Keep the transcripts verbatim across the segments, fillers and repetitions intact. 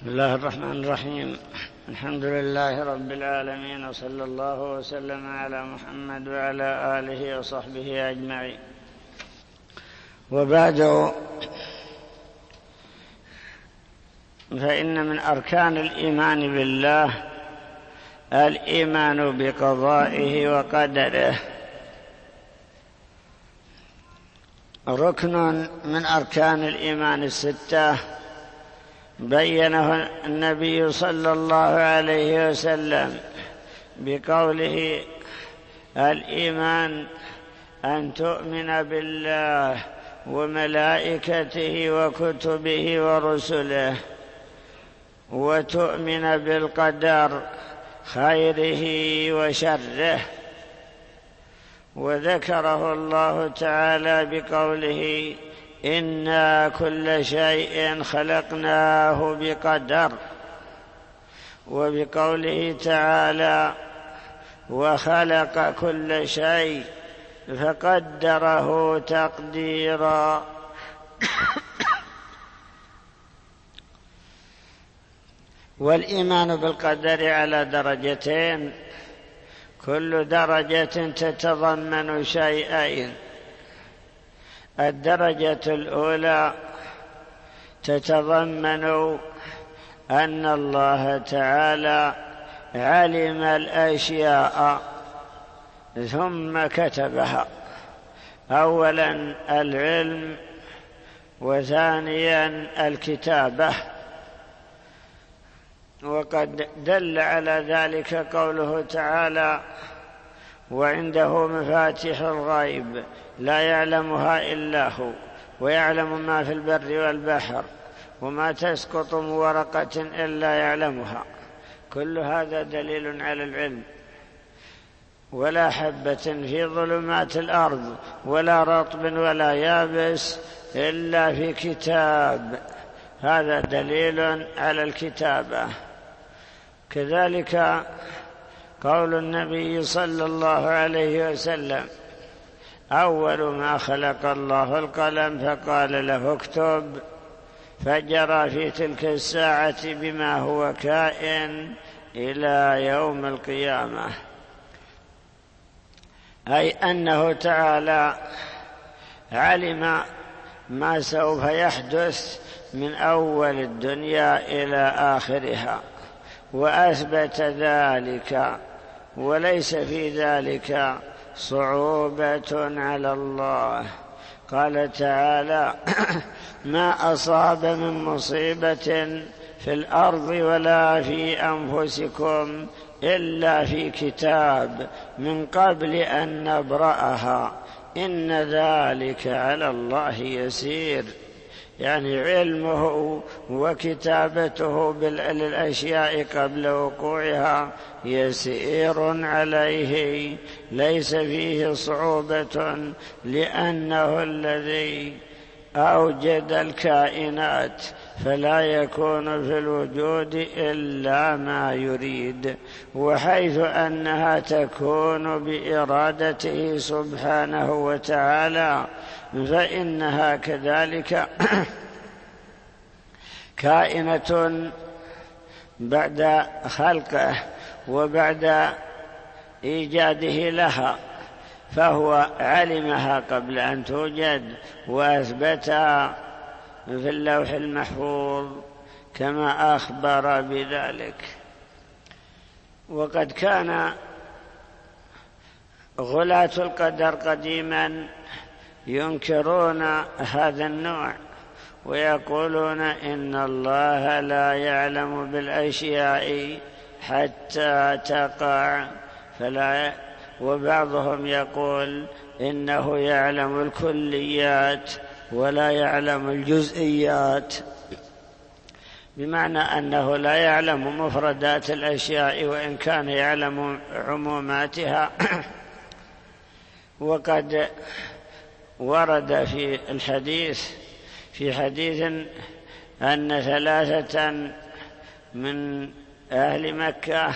بسم الله الرحمن الرحيم. الحمد لله رب العالمين، وصلى الله وسلم على محمد وعلى آله وصحبه أجمعين. وبعد، فإن من أركان الإيمان بالله الإيمان بقضائه وقدره، ركن من أركان الإيمان الستة بينه النبي صلى الله عليه وسلم بقوله: الإيمان أن تؤمن بالله وملائكته وكتبه ورسله، وتؤمن بالقدر خيره وشره. وذكره الله تعالى بقوله: إنا كل شيء خلقناه بقدر، وبقوله تعالى: وخلق كل شيء فقدره تقديرا. والإيمان بالقدر على درجتين، كل درجة تتضمن شيئين. الدرجة الأولى تتضمن أن الله تعالى علم الأشياء ثم كتبها، أولا العلم، وثانيا الكتابة. وقد دل على ذلك قوله تعالى: وعنده مفاتيح الغيب لا يعلمها إلا هو ويعلم ما في البر والبحر وما تسقط من ورقة إلا يعلمها. كل هذا دليل على العلم. ولا حبة في ظلمات الأرض ولا رطب ولا يابس إلا في كتاب، هذا دليل على الكتابة. كذلك قول النبي صلى الله عليه وسلم: أول ما خلق الله القلم فقال له اكتب، فجرى في تلك الساعة بما هو كائن إلى يوم القيامة. أي أنه تعالى علم ما سوف يحدث من أول الدنيا إلى آخرها، وأثبت ذلك، وليس في ذلك صعوبة على الله. قال تعالى: ما أصاب من مصيبة في الأرض ولا في أنفسكم إلا في كتاب من قبل أن نبرأها إن ذلك على الله يسير. يعني علمه وكتابته بالأشياء قبل وقوعها يسير عليه، ليس فيه صعوبة، لأنه الذي أوجد الكائنات، فلا يكون في الوجود إلا ما يريد. وحيث أنها تكون بإرادته سبحانه وتعالى، فإنها كذلك كائنة بعد خلقه وبعد إيجاده لها، فهو علمها قبل أن توجد وأثبتها في اللوح المحفوظ كما أخبر بذلك. وقد كان غلاة القدر قديما ينكرون هذا النوع، ويقولون إن الله لا يعلم بالأشياء حتى تقع، فلا. وبعضهم يقول إنه يعلم الكليات ولا يعلم الجزئيات، بمعنى أنه لا يعلم مفردات الأشياء وإن كان يعلم عموماتها. وقد ورد في الحديث في حديث أن ثلاثة من أهل مكة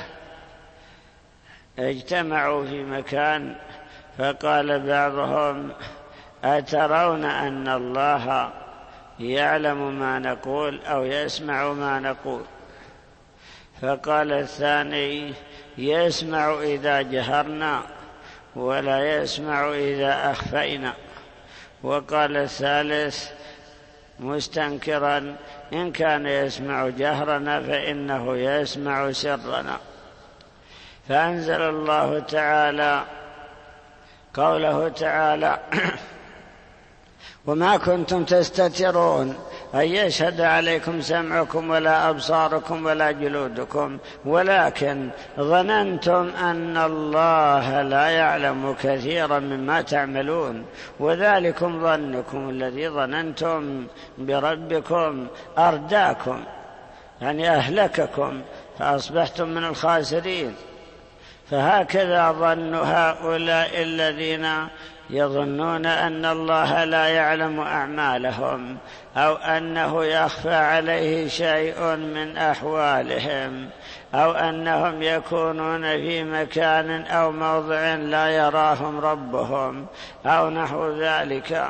اجتمعوا في مكان، فقال بعضهم: أترون أن الله يعلم ما نقول أو يسمع ما نقول؟ فقال الثاني: يسمع إذا جهرنا ولا يسمع إذا أخفينا. وقال الثالث مستنكرا: إن كان يسمع جهرنا فإنه يسمع سرنا. فأنزل الله تعالى قوله تعالى: وما كنتم تستترون أن يشهد عليكم سمعكم ولا أبصاركم ولا جلودكم ولكن ظننتم أن الله لا يعلم كثيرا مما تعملون وذلكم ظنكم الذي ظننتم بربكم أرداكم، يعني أهلككم فأصبحتم من الخاسرين. فهكذا ظن هؤلاء الذين يظنون أن الله لا يعلم أعمالهم أو أنه يخفى عليه شيء من أحوالهم أو أنهم يكونون في مكان أو موضع لا يراهم ربهم أو نحو ذلك.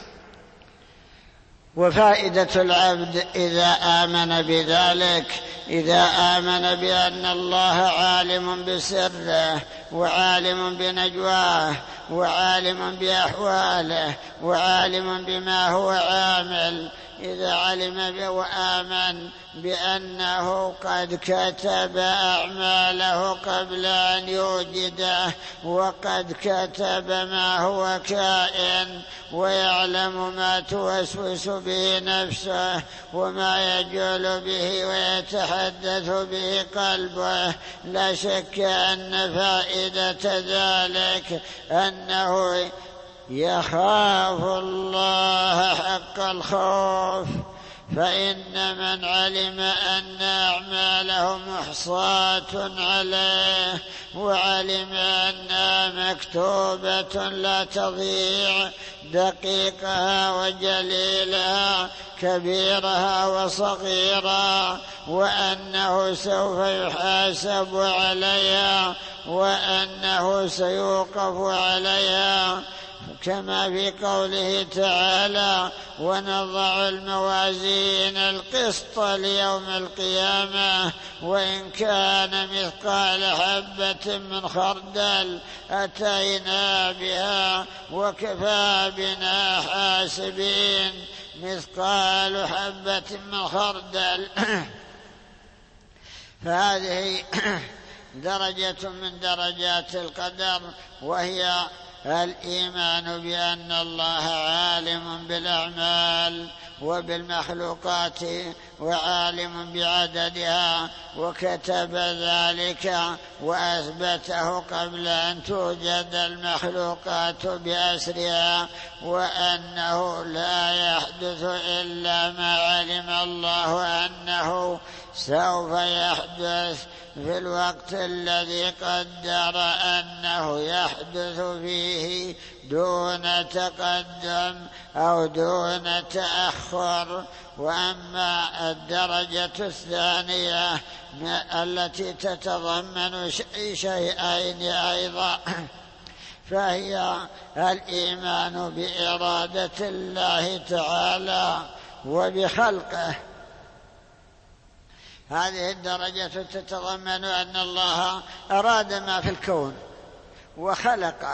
وفائدة العبد إذا آمن بذلك، إذا آمن بأن الله عالم بسره وعالم بنجواه وعالم بأحواله وعالم بما هو عامل، إذا علم به وآمن بأنه قد كتب أعماله قبل أن يوجده وقد كتب ما هو كائن ويعلم ما توسوس به نفسه وما يجول به ويتحدث به قلبه، لا شك أن فائدة ذلك أنه يخاف الله حق الخوف. فإن من علم أن أعماله محصاة عليه وعلم أنها مكتوبة لا تضيع دقيقها وجليلها كبيرها وصغيرها وأنه سوف يحاسب عليها وأنه سيوقف عليها، كما في قوله تعالى: ونضع الموازين القسط ليوم القيامة وإن كان مثقال حبة من خردل أتينا بها وكفى بنا حاسبين. مثقال حبة من خردل فهذه درجة من درجات القدر، وهي الإيمان بأن الله عالم بالأعمال وبالمخلوقات وعالم بعددها وكتب ذلك وأثبته قبل أن توجد المخلوقات بأسرها، وأنه لا يحدث إلا ما علم الله أنه سوف يحدث في الوقت الذي قدر أنه يحدث فيه دون تقدم أو دون تأخر. وأما الدرجة الثانية التي تتضمن شيئين أيضا فهي الإيمان بإرادة الله تعالى وبخلقه. هذه الدرجة تتضمن أن الله أراد ما في الكون وخلقه،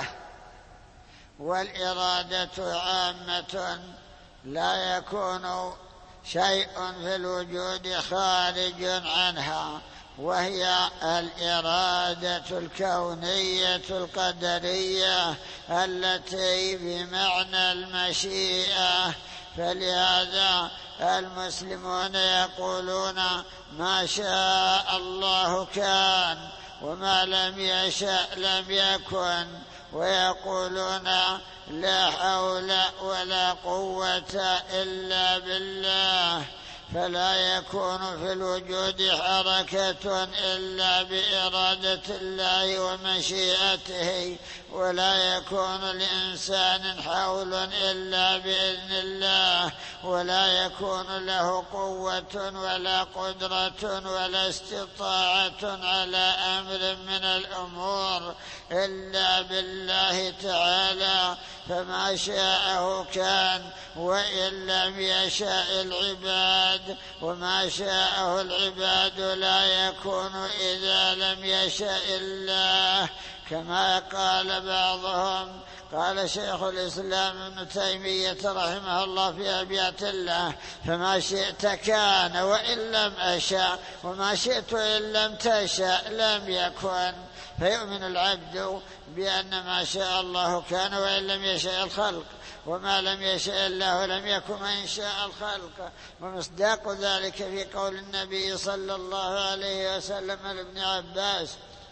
والإرادة عامة لا يكون شيء في الوجود خارج عنها، وهي الإرادة الكونية القدرية التي بمعنى المشيئة. فلهذا المسلمون يقولون ما شاء الله كان وما لم يشأ لم يكن، ويقولون لا حول ولا قوة إلا بالله، فلا يكون في الوجود حركة إلا بإرادة الله ومشيئته، ولا يكون لإنسان حول إلا بإذن الله، ولا يكون له قوة ولا قدرة ولا استطاعة على أمر من الأمور إلا بالله تعالى. فما شاءه كان وإن لم يشاء العباد، وما شاءه العباد لا يكون إذا لم يشاء الله، كما قال بعضهم. قال شيخ الإسلام ابن تيمية رحمه الله في أبيات الله: فما شئت كان وإن لم أشاء، وما شئت إن لم تشاء لم يكن. فيؤمن العبد بأن ما شاء الله كان وإن لم يشاء الخلق، وما لم يشاء الله لم يكن وإن شاء الخلق. ومصداق ذلك في قول النبي صلى الله عليه وسلم لابن عباس: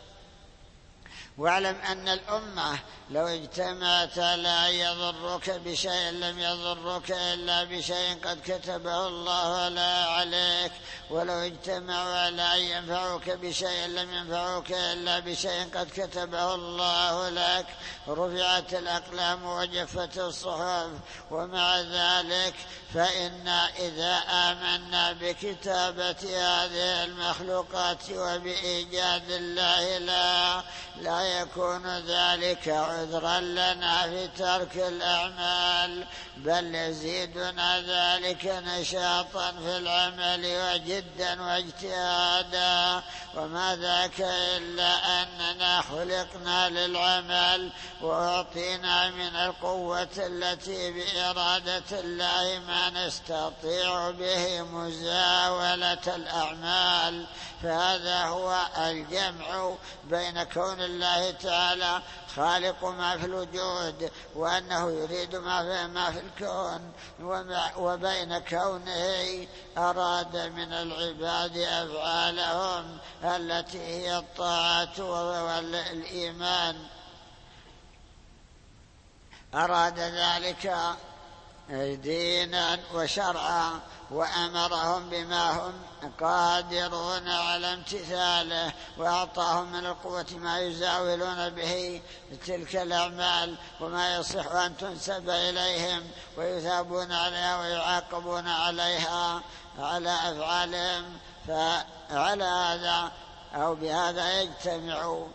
واعلم أن الأمة لو اجتمعت على أن يضرك بشيء لم يضرك إلا بشيء قد كتبه الله لا عليك، ولو اجتمعوا على أن ينفعوك بشيء لم ينفعوك إلا بشيء قد كتبه الله لك. رفعت الأقلام وجفت الصحف. ومع ذلك فإنا إذا آمنا بكتابة هذه المخلوقات وبإيجاد الله لا لا يكون ذلك عذرا لنا في ترك الأعمال، بل يزيدنا ذلك نشاطا في العمل وجدا واجتهادا. وما ذاك إلا أننا خلقنا للعمل وأعطينا من القوة التي بإرادة الله ما نستطيع به مزاولة الأعمال. فهذا هو الجمع بين كون الله تعالى خالق ما في الوجود وأنه يريد ما في الكون، وبين كونه أراد من العباد أفعالهم التي هي الطاعة والإيمان. أراد ذلك دينا وشرعا، وأمرهم بما هم قادرون على امتثاله، وأعطاهم من القوة ما يزاولون به تلك الأعمال وما يصح أن تنسب إليهم ويثابون عليها ويعاقبون عليها على أفعالهم. فعلى هذا أو بهذا يجتمع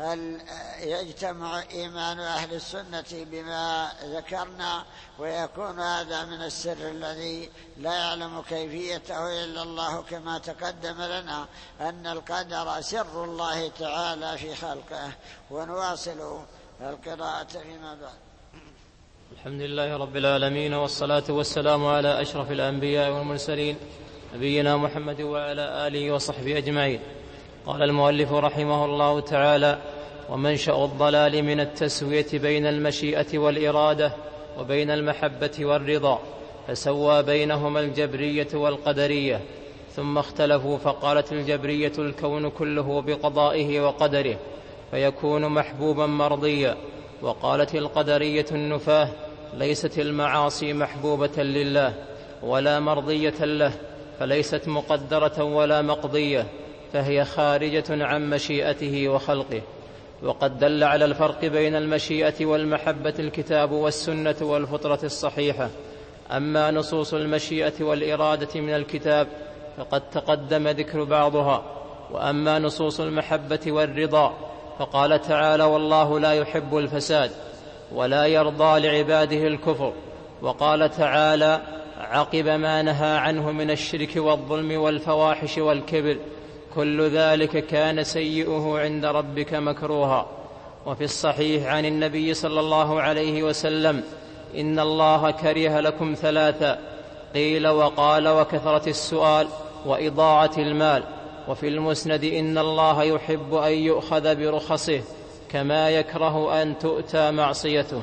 يجتمع إيمان أهل السنة بما ذكرنا، ويكون هذا من السر الذي لا يعلم كيفيته إلا الله، كما تقدم لنا أن القدر سر الله تعالى في خلقه. ونواصل القراءة فيما بعد. الحمد لله رب العالمين، والصلاة والسلام على أشرف الأنبياء والمرسلين نبينا محمد وعلى آله وصحبه أجمعين. قال المؤلف رحمه الله تعالى: ومنشأ الضلال من التسوية بين المشيئة والإرادة وبين المحبة والرضا، فسوى بينهما الجبرية والقدرية، ثم اختلفوا فقالت الجبرية الكون كله بقضائه وقدره فيكون محبوبا مرضيا، وقالت القدرية النفاه ليست المعاصي محبوبة لله ولا مرضية له، فليست مقدرة ولا مقضية، فهي خارجة عن مشيئته وخلقه. وقد دل على الفرق بين المشيئة والمحبة الكتاب والسنة والفطرة الصحيحة. أما نصوص المشيئة والإرادة من الكتاب فقد تقدم ذكر بعضها، وأما نصوص المحبة والرضا فقال تعالى: والله لا يحب الفساد ولا يرضى لعباده الكفر. وقال تعالى عقب ما نهى عنه من الشرك والظلم والفواحش والكبر: كل ذلك كان سيئه عند ربك مكروها. وفي الصحيح عن النبي صلى الله عليه وسلم: إن الله كره لكم ثلاثا، قيل وقال وكثرة السؤال وإضاعة المال. وفي المسند: إن الله يحب أن يؤخذ برخصه كما يكره أن تؤتى معصيته.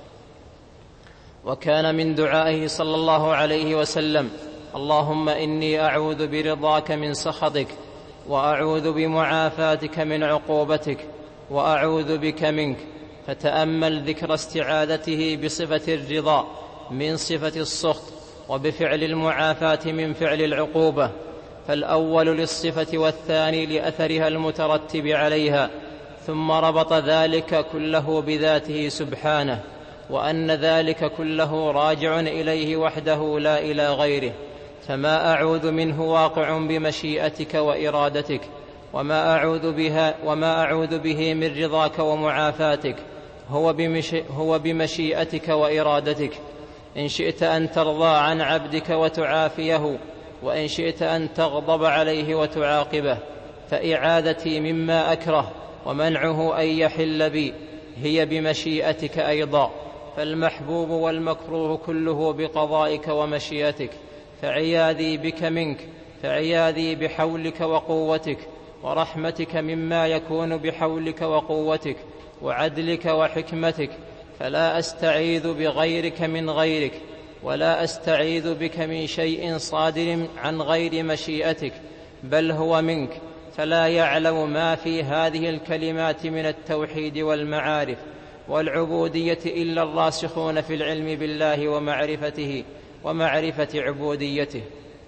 وكان من دعائه صلى الله عليه وسلم: اللهم إني أعوذ برضاك من سخطك، وأعوذ بمعافاتك من عقوبتك، وأعوذ بك منك. فتأمل ذكر استعاذته بصفة الرضا من صفة السخط، وبفعل المعافاة من فعل العقوبة، فالأول للصفة والثاني لأثرها المترتب عليها، ثم ربط ذلك كله بذاته سبحانه، وأن ذلك كله راجع إليه وحده لا إلى غيره. فما أعوذ منه واقع بمشيئتك وإرادتك، وما أعوذ بها وما أعوذ به من رضاك ومعافاتك، هو, بمشي هو بمشيئتك وإرادتك، إن شئت أن ترضى عن عبدك وتعافيه، وإن شئت أن تغضب عليه وتعاقبه، فإعادتي مما أكره ومنعه أن يحل بي هي بمشيئتك أيضا، فالمحبوب والمكروه كله بقضائك ومشيئتك، فعياذي بك منك، فعياذي بحولك وقوتك ورحمتك مما يكون بحولك وقوتك وعدلك وحكمتك، فلا أستعيذ بغيرك من غيرك، ولا أستعيذ بك من شيء صادر عن غير مشيئتك، بل هو منك، فلا يعلم ما في هذه الكلمات من التوحيد والمعارف والعبودية إلا الراسخون في العلم بالله ومعرفته ومعرفة عبوديته.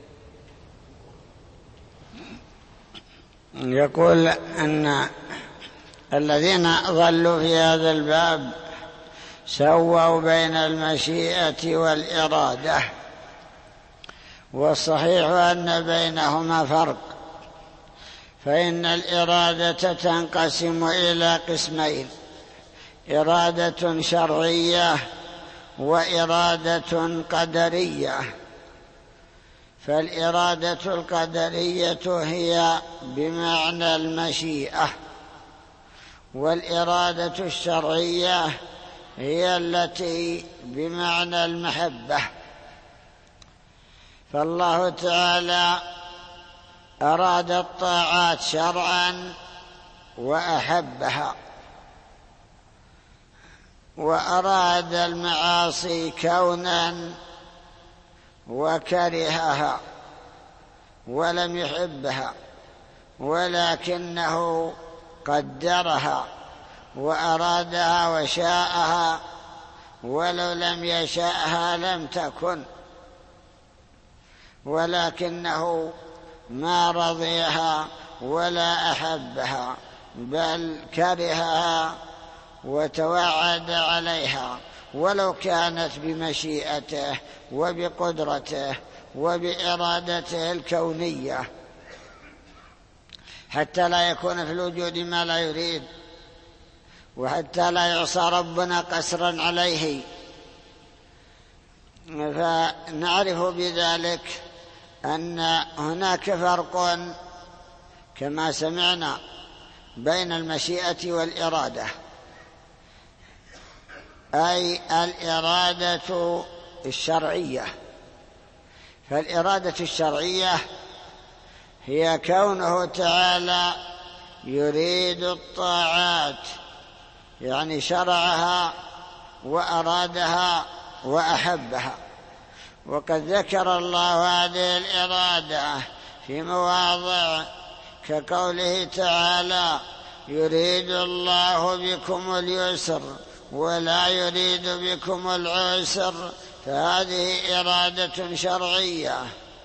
يقول أن الذين ضلوا في هذا الباب سووا بين المشيئة والإرادة، والصحيح أن بينهما فرق، فإن الإرادة تنقسم إلى قسمين: إرادة شرعية وإرادة قدرية. فالإرادة القدرية هي بمعنى المشيئة، والإرادة الشرعية هي التي بمعنى المحبة. فالله تعالى أراد الطاعات شرعا وأحبها، وأراد المعاصي كونا وكرهها ولم يحبها، ولكنه قدرها وأرادها وشاءها، ولو لم يشاءها لم تكن، ولكنه ما رضيها ولا أحبها، بل كرهها وتوعد عليها، ولو كانت بمشيئته وبقدرته وبإرادته الكونية، حتى لا يكون في الوجود ما لا يريد، وحتى لا يعصى ربنا قسرا عليه. فنعرف بذلك أن هناك فرق كما سمعنا بين المشيئة والإرادة، أي الإرادة الشرعية. فالإرادة الشرعية هي كونه تعالى يريد الطاعات، يعني شرعها وأرادها وأحبها. وقد ذكر الله هذه الإرادة في مواضع كقوله تعالى: يريد الله بكم اليسر ولا يريد بكم العسر، فهذه إرادة شرعية.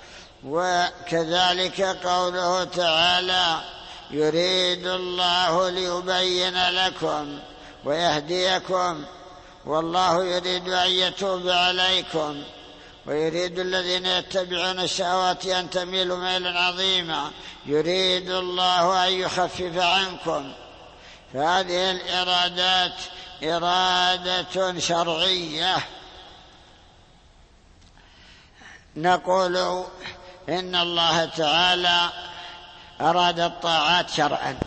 وكذلك قوله تعالى: يريد الله ليبين لكم ويهديكم والله يريد أن يتوب عليكم ويريد الذين يتبعون الشهوات أن تميلوا ميلا عظيما، يريد الله أن يخفف عنكم. فهذه الإرادات إرادة شرعية. نقول إن الله تعالى أراد الطاعات شرعا،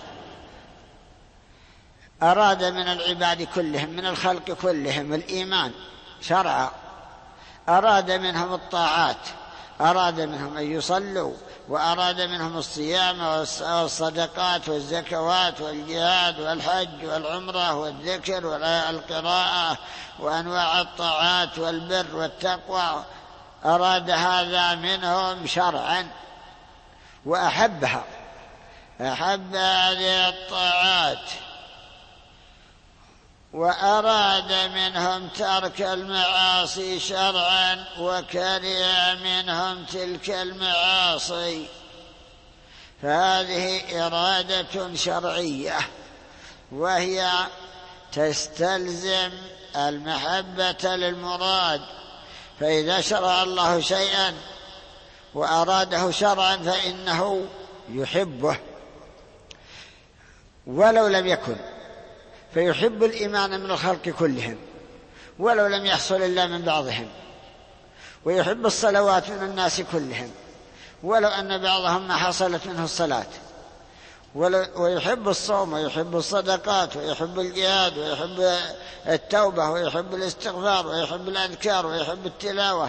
أراد من العباد كلهم، من الخلق كلهم، الإيمان شرعا، أراد منهم الطاعات، أراد منهم أن يصلوا، وأراد منهم الصيام والصدقات والزكوات والجهاد والحج والعمرة والذكر والقراءة وأنواع الطاعات والبر والتقوى، أراد هذا منهم شرعا وأحبها، أحب هذه الطاعات. وأراد منهم ترك المعاصي شرعا وكره منهم تلك المعاصي، فهذه إرادة شرعية، وهي تستلزم المحبة للمراد. فإذا شرع الله شيئا وأراده شرعا فإنه يحبه ولو لم يكن، فيحب الإيمان من الخلق كلهم ولو لم يحصل إلا من بعضهم، ويحب الصلوات من الناس كلهم ولو أن بعضهم ما حصلت منه الصلاة، ويحب الصوم ويحب الصدقات ويحب الجهاد ويحب التوبة ويحب الاستغفار ويحب الأذكار ويحب التلاوة،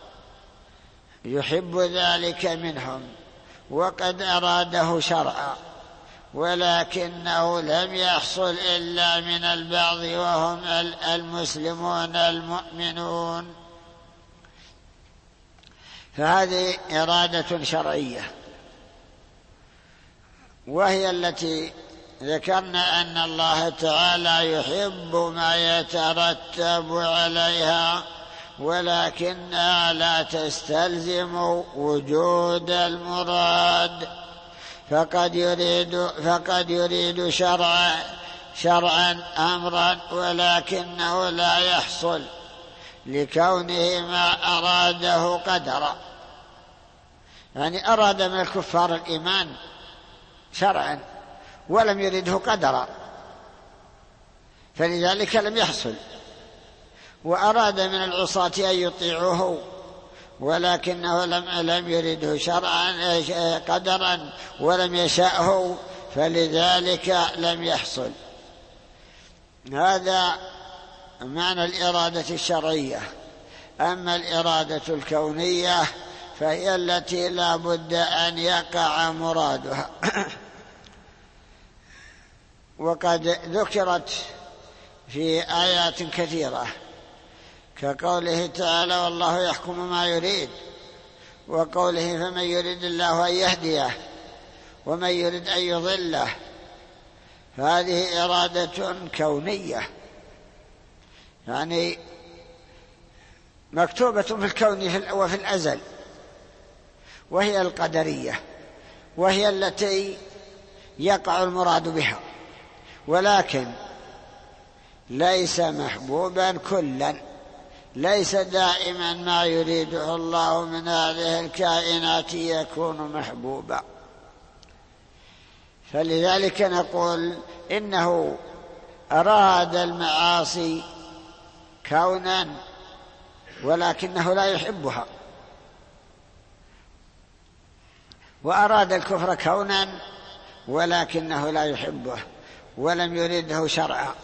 يحب ذلك منهم وقد أراده شرعا، ولكنه لم يحصل إلا من البعض وهم المسلمون المؤمنون. فهذه إرادة شرعية، وهي التي ذكرنا أن الله تعالى يحب ما يترتب عليها، ولكنها لا تستلزم وجود المراد، فقد يريد فقد يريد شرعا شرعا أمرا ولكنه لا يحصل لكونه ما أراده قدرا. يعني أراد من الكفار الإيمان شرعا ولم يرده قدرا، فلذلك لم يحصل. وأراد من العصاة أن يطيعوه ولكنه لم لم يرده شرعا قدرا ولم يشاءه، فلذلك لم يحصل. هذا معنى الإرادة الشرعية. أما الإرادة الكونية فهي التي لا بد أن يقع مرادها وقد ذكرت في آيات كثيرة كقوله تعالى والله يحكم ما يريد، وقوله فمن يريد الله أن يهديه ومن يريد أن يضله. هذه إرادة كونية، يعني مكتوبة في الكون وفي الأزل، وهي القدرية، وهي التي يقع المراد بها، ولكن ليس محبوبا كلا، ليس دائما ما يريده الله من هذه الكائنات يكون محبوبا. فلذلك نقول إنه أراد المعاصي كونا ولكنه لا يحبها، وأراد الكفر كونا ولكنه لا يحبه ولم يرده شرعا،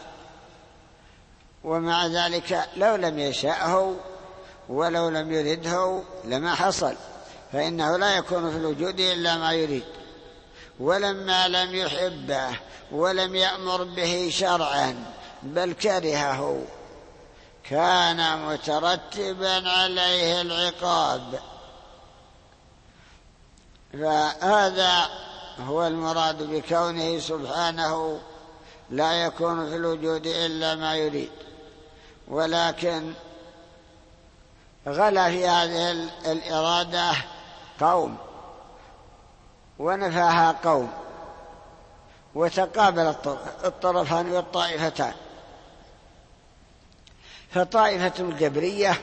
ومع ذلك لو لم يشاءه ولو لم يرده لما حصل، فإنه لا يكون في الوجود إلا ما يريد. ولما لم يحبه ولم يأمر به شرعا بل كرهه كان مترتبا عليه العقاب. فهذا هو المراد بكونه سبحانه لا يكون في الوجود إلا ما يريد، ولكن غلا في هذه الإرادة قوم ونفاها قوم، وتقابل الطرفان والطائفتان. فطائفة الجبرية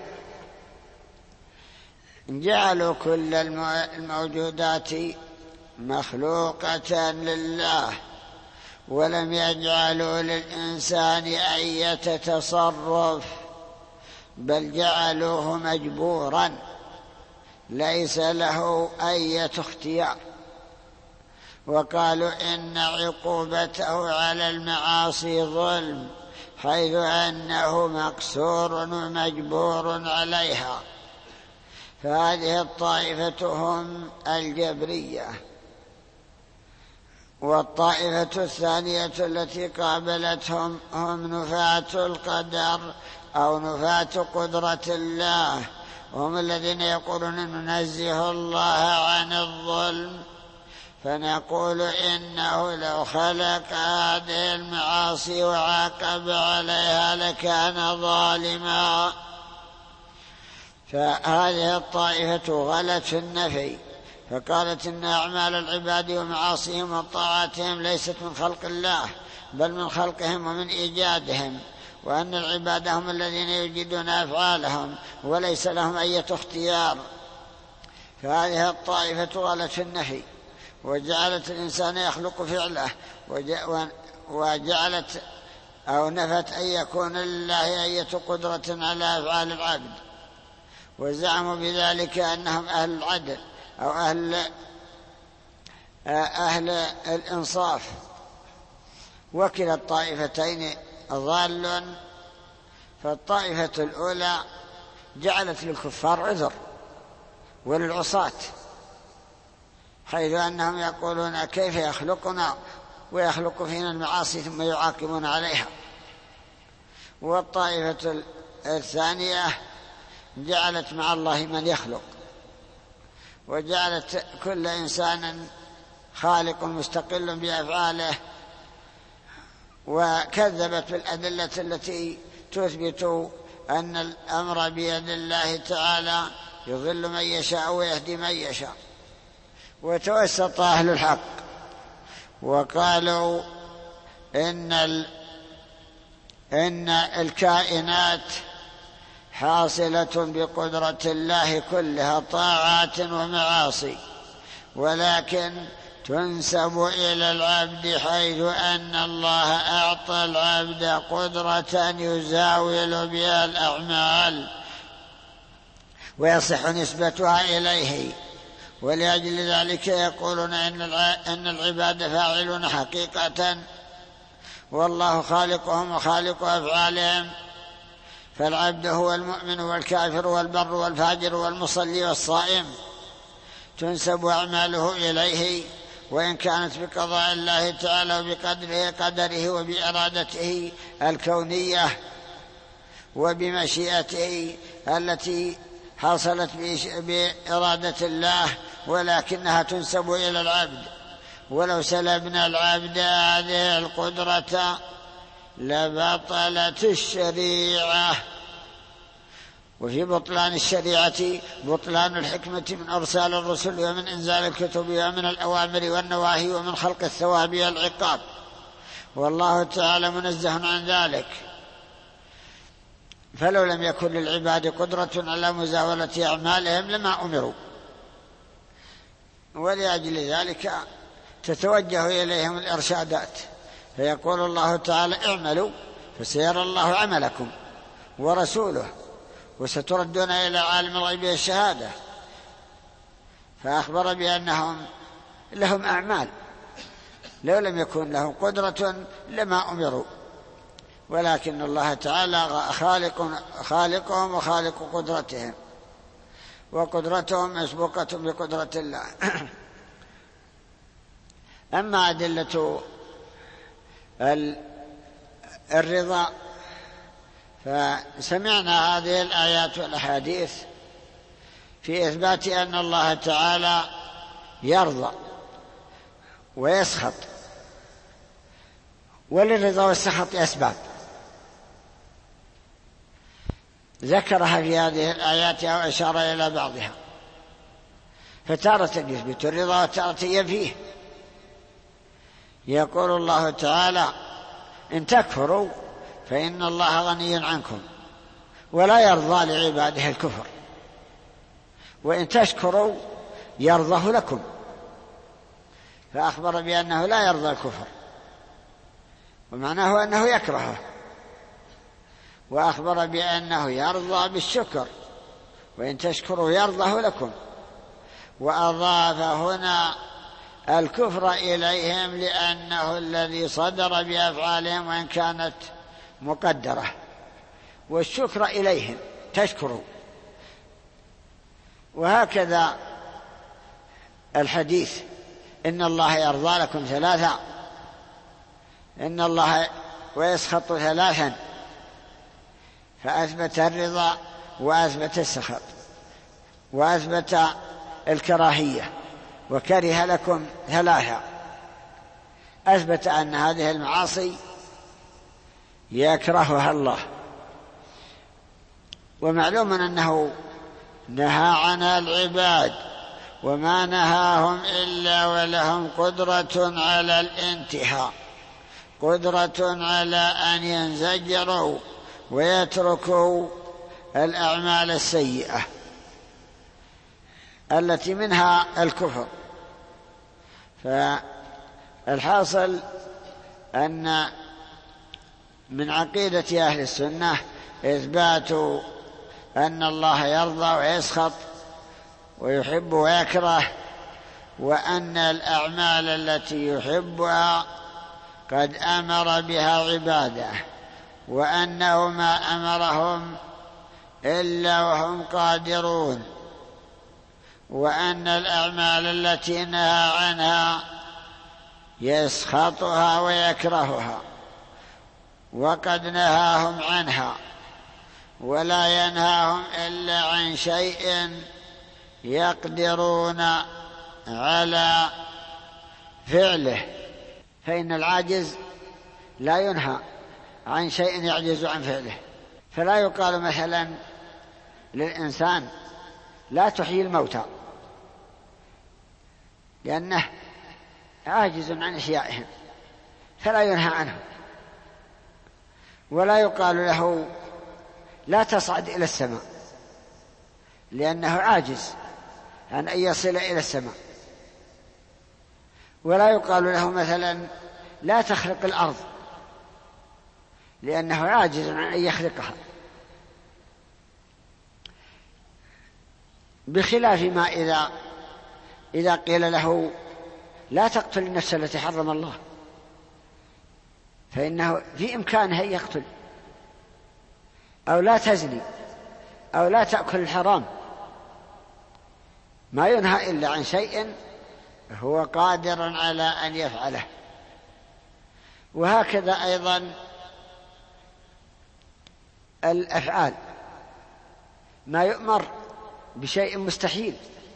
جعلوا كل الموجودات مخلوقة لله، ولم يجعلوا للإنسان أي تصرف، بل جعلوه مجبورا ليس له أي اختيار، وقالوا إن عقوبته على المعاصي ظلم، حيث أنه مقصور ومجبور عليها. فهذه الطائفة هم الجبرية. والطائفة الثانية التي قابلتهم هم نفاة القدر أو نفاة قدرة الله، وهم الذين يقولون ننزه الله عن الظلم، فنقول إنه لو خلق هذه المعاصي وعاقب عليها لكان ظالما. فهذه الطائفة غلت في النفي، فقالت إن أعمال العباد ومعاصيهم وطاعاتهم ليست من خلق الله بل من خلقهم ومن إيجادهم، وأن العباد هم الذين يجدون أفعالهم وليس لهم أي اختيار. فهذه الطائفة غلت في النفي، وجعلت الإنسان يخلق فعله، وجعلت أو نفت أن يكون لله أية قدرة على أفعال العبد، وزعموا بذلك أنهم أهل العدل أو أهل أهل الإنصاف، وكلا الطائفتين ضال. فالطائفة الأولى جعلت للكفار عذر وللعصاة، حيث أنهم يقولون كيف يخلقنا ويخلق فينا المعاصي ثم يعاقبون عليها. والطائفة الثانية جعلت مع الله من يخلق، وجعلت كل إنسان خالق مستقل بأفعاله، وكذبت بالأدلة التي تثبت أن الأمر بيد الله تعالى يضل من يشاء ويهدي من يشاء. وتوسط أهل الحق وقالوا إن إن الكائنات حاصلة بقدرة الله كلها طاعات ومعاصي، ولكن تنسب إلى العبد، حيث أن الله أعطى العبد قدرة يزاول بها الأعمال ويصح نسبتها إليه. ولأجل ذلك يقولون إن العباد فاعلون حقيقة، والله خالقهم وخالق أفعالهم. فالعبد هو المؤمن والكافر والبر والفاجر والمصلي والصائم، تنسب أعماله إليه، وإن كانت بقضاء الله تعالى وبقدره قدره وبإرادته الكونية وبمشيئته التي حصلت بإرادة الله، ولكنها تنسب إلى العبد. ولو سلبنا العبد هذه القدرة لبطلت الشريعة. وفي بطلان الشريعة بطلان الحكمة من أرسال الرسل ومن إنزال الكتب ومن الأوامر والنواهي ومن خلق الثواب والعقاب، والله تعالى منزه عن ذلك. فلو لم يكن للعباد قدرة على مزاولة أعمالهم لما أمروا، ولأجل ذلك تتوجه إليهم الإرشادات، فيقول الله تعالى اعملوا فسيرى الله عملكم ورسوله وستردون إلى عالم الغيب والشهادة. فأخبر بأنهم لهم أعمال، لو لم يكن لهم قدرة لما أمروا، ولكن الله تعالى خالق خالقهم وخالق قدرتهم، وقدرتهم مسبوقة بقدرة الله. أما أدلة الرضا فسمعنا هذه الآيات والأحاديث في إثبات أن الله تعالى يرضى ويسخط، وللرضا والسخط أسباب ذكرها في هذه الآيات أو أشار إلى بعضها، فتارة يثبت الرضا وتارة ينفيه. يقول الله تعالى إن تكفروا فإن الله غني عنكم ولا يرضى لعباده الكفر، وإن تشكروا يرضه لكم. فأخبر بأنه لا يرضى الكفر، ومعناه أنه يكرهه، وأخبر بأنه يرضى بالشكر، وإن تشكروا يرضه لكم. وأضاف هنا الكفر إليهم لأنه الذي صدر بأفعالهم وإن كانت مقدرة، والشكر إليهم تشكروا. وهكذا الحديث إن الله يرضى لكم ثلاثة، إن الله ويسخط ثلاثا، فأثبت الرضا وأثبت السخط وأثبت الكراهية، وكره لكم ثلاثة. أثبت أن هذه المعاصي يكرهها الله، ومعلوم أنه نهى عنها العباد، وما نهاهم إلا ولهم قدرة على الانتهاء، قدرة على أن ينزجروا ويتركوا الأعمال السيئة التي منها الكفر. فالحاصل أن من عقيدة أهل السنة إثبات أن الله يرضى ويسخط ويحب ويكره، وأن الأعمال التي يحبها قد أمر بها عباده، وأنه ما أمرهم إلا وهم قادرون، وأن الأعمال التي نهى عنها يسخطها ويكرهها، وقد نهاهم عنها، ولا ينهاهم إلا عن شيء يقدرون على فعله، فإن العاجز لا ينهى عن شيء يعجز عن فعله. فلا يقال مثلا للإنسان لا تحيي الموتى لأنه عاجز عن إحيائهم فلا ينهى عنه، ولا يقال له لا تصعد إلى السماء لأنه عاجز عن أن يصل إلى السماء، ولا يقال له مثلا لا تخلق الأرض لأنه عاجز عن أن يخلقها، بخلاف ما إذا إذا قيل له لا تقتل النفس التي حرم الله، فإنه في إمكانه أن يقتل، أو لا تزني، أو لا تأكل الحرام، ما ينهى إلا عن شيء هو قادر على أن يفعله. وهكذا أيضا الأفعال، ما يؤمر بشيء مستحيل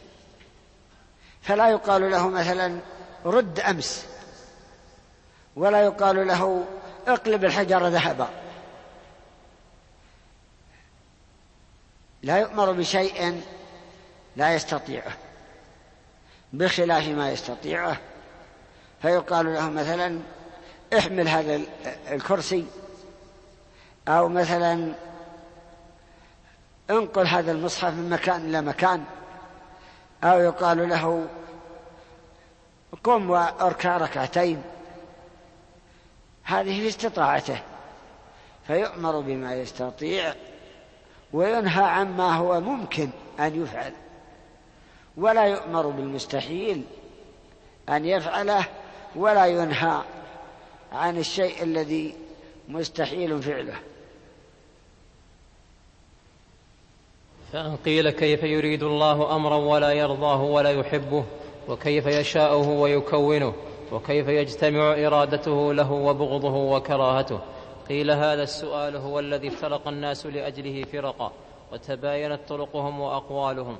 فلا يقال له مثلا رد أمس، ولا يقال له اقلب الحجر ذهبا، لا يؤمر بشيء لا يستطيعه بخلاف ما يستطيعه، فيقال له مثلا احمل هذا الكرسي، أو مثلا انقل هذا المصحف من مكان إلى مكان، أو يقال له قم واركع ركعتين، هذه في استطاعته، فيؤمر بما يستطيع وينهى عما هو ممكن أن يفعل، ولا يؤمر بالمستحيل أن يفعله، ولا ينهى عن الشيء الذي مستحيل فعله. فإن قيل كيف يريد الله أمرا ولا يرضاه ولا يحبه، وكيف يشاءه ويكونه، وكيف يجتمع إرادته له وبغضه وكراهته؟ قيل هذا السؤال هو الذي افترق الناس لأجله فرقا، وتباينت طرقهم وأقوالهم.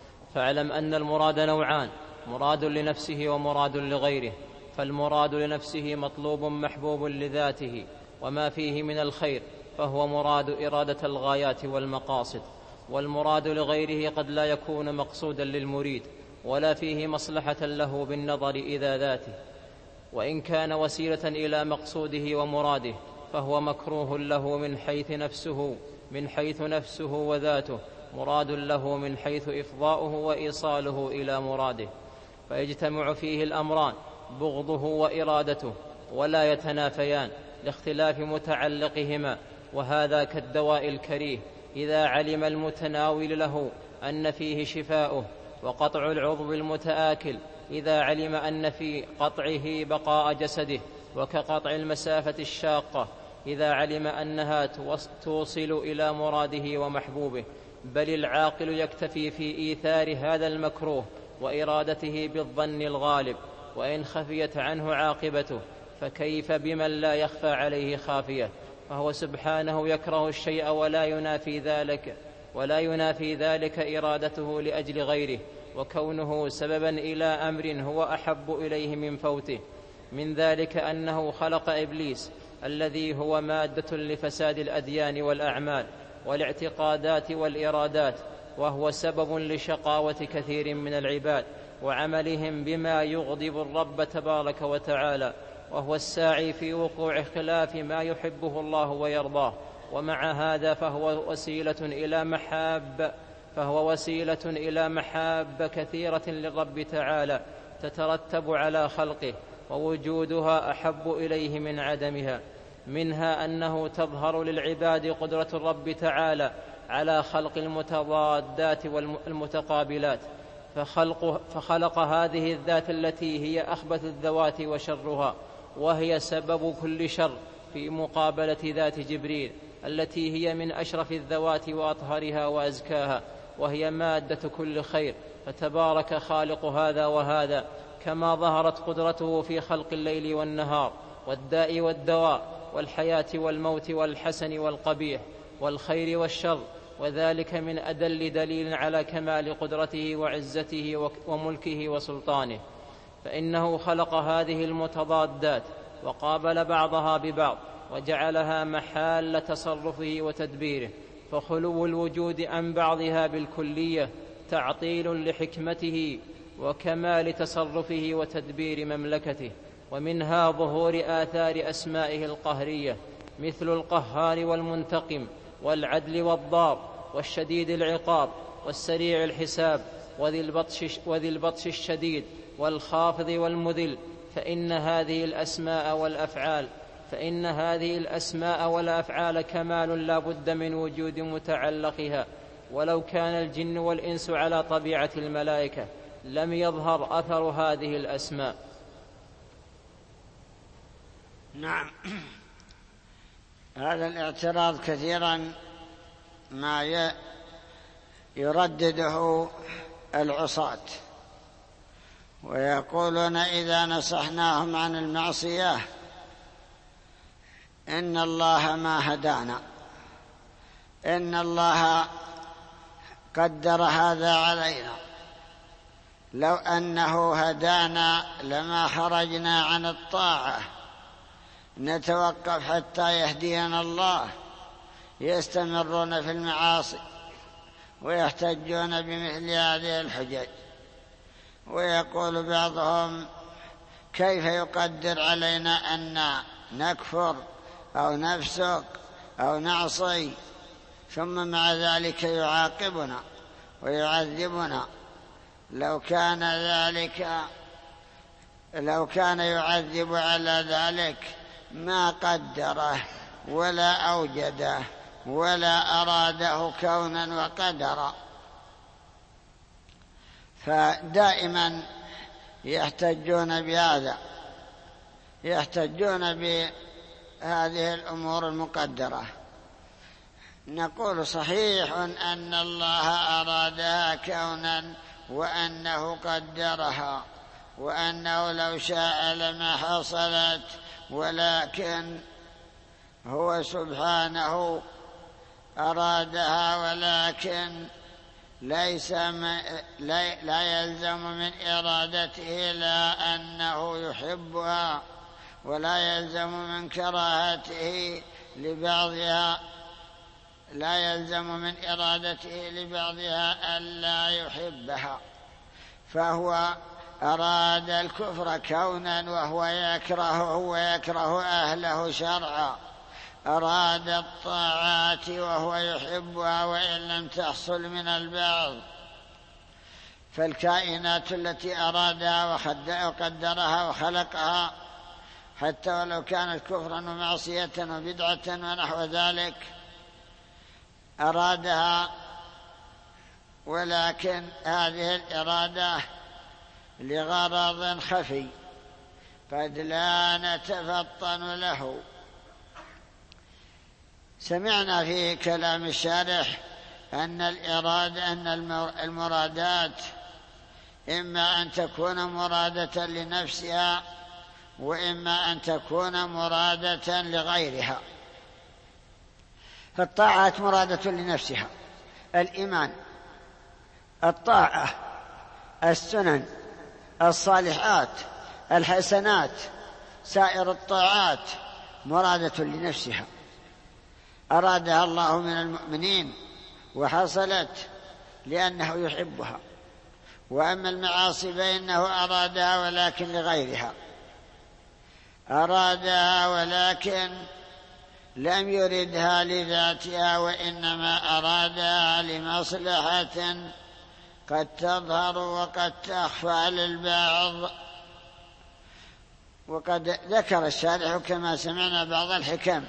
فاعلم أن المراد نوعان: مراد لنفسه ومراد لغيره. فالمراد لنفسه مطلوب محبوب لذاته وما فيه من الخير، فهو مراد إرادة الغايات والمقاصد. والمراد لغيره قد لا يكون مقصودا للمريد، ولا فيه مصلحة له بالنظر إلى ذاته، وإن كان وسيلة إلى مقصوده ومراده فهو مكروه له من حيث نفسه من حيث نفسه وذاته، مراد له من حيث إفضاؤه وإيصاله إلى مراده. فيجتمع فيه الأمران: بغضه وإرادته، ولا يتنافيان لاختلاف متعلقهما. وهذا كالدواء الكريه إذا علم المتناول له أن فيه شفاؤه، وقطع العضو المتآكل إذا علم أن في قطعه بقاء جسده، وكقطع المسافة الشاقة إذا علم أنها توصل إلى مراده ومحبوبه. بل العاقل يكتفي في إيثار هذا المكروه وإرادته بالظن الغالب، وإن خفيت عنه عاقبته، فكيف بمن لا يخفى عليه خافية؟ فهو سبحانه يكره الشيء ولا ينافي ذلك ولا ينافي ذلك إرادته لأجل غيره، وكونه سببا إلى أمر هو أحب إليه من فوته. من ذلك أنه خلق إبليس الذي هو مادة لفساد الأديان والأعمال والاعتقادات والإرادات، وهو سبب لشقاوة كثير من العباد وعملهم بما يغضب الرب تبارك وتعالى، وهو الساعي في وقوع خلاف ما يحبه الله ويرضاه. ومع هذا فهو وسيلة إلى محاب فهو وسيلة إلى محاب كثيرة للرب تعالى تترتب على خلقه، ووجودها أحب إليه من عدمها. منها أنه تظهر للعباد قدرة الرب تعالى على خلق المتضادات والمتقابلات، فخلق, فخلق هذه الذات التي هي أخبث الذوات وشرها، وهي سبب كل شر، في مقابلة ذات جبريل التي هي من أشرف الذوات وأطهرها وأزكاها، وهي مادة كل خير. فتبارك خالق هذا وهذا، كما ظهرت قدرته في خلق الليل والنهار والداء والدواء والحياة والموت والحسن والقبيح والخير والشر، وذلك من أدل دليل على كمال قدرته وعزته وملكه وسلطانه. فإنه خلق هذه المتضادات وقابل بعضها ببعض وجعلها محال تصرفه وتدبيره، فخلو الوجود عن بعضها بالكلية تعطيل لحكمته وكمال تصرفه وتدبير مملكته. ومنها ظهور آثار أسمائه القهرية، مثل القهار والمنتقم والعدل والضار والشديد العقاب والسريع الحساب وذي البطش, وذي البطش الشديد والخافض والمذل. فإن هذه الأسماء والأفعال فإن هذه الأسماء والأفعال كمال لا بد من وجود متعلقها، ولو كان الجن والإنس على طبيعة الملائكة لم يظهر أثر هذه الأسماء. نعم، هذا الاعتراض كثيرا ما يردده العصاة، ويقولون إذا نصحناهم عن المعصية إن الله ما هدانا، إن الله قدر هذا علينا، لو أنه هدانا لما خرجنا عن الطاعة، نتوقف حتى يهدينا الله. يستمرون في المعاصي ويحتجون بمثل هذه الحجج. ويقول بعضهم كيف يقدر علينا أن نكفر أو نفسق أو نعصي ثم مع ذلك يعاقبنا ويعذبنا؟ لو كان ذلك لو كان يعذب على ذلك ما قدره ولا أوجده ولا أراده كونا وقدرا. فدائما يحتجون بهذا، يحتجون بهذه الأمور المقدرة. نقول صحيح أن الله أرادها كونا وأنه قدرها وأنه لو شاء لما حصلت، ولكن هو سبحانه أرادها، ولكن ليس لا يلزم من إرادته لا أنه يحبها، ولا يلزم من كراهته لبعضها لا يلزم من إرادته لبعضها ألا يحبها. فهو أراد الكفر كونا وهو يكرهه ويكره أهله شرعا، أراد الطاعات وهو يحبها وإن لم تحصل من البعض. فالكائنات التي أرادها وقدرها وخلقها حتى ولو كانت كفرا ومعصية وبدعة ونحو ذلك أرادها، ولكن هذه الإرادة لغرض خفي قد لا نتفطن له. سمعنا في كلام الشارح أن الإرادة أن المرادات إما أن تكون مرادة لنفسها وإما أن تكون مرادة لغيرها. فالطاعات مرادة لنفسها، الإيمان، الطاعة، السنن، الصالحات، الحسنات، سائر الطاعات مرادة لنفسها، أرادها الله من المؤمنين وحصلت لأنه يحبها. وأما المعاصي فإنه أرادها ولكن لغيرها، أرادها ولكن لم يردها لذاتها، وإنما أرادها لمصلحة قد تظهر وقد تخفى للبعض. وقد ذكر الشارح كما سمعنا بعض الحكم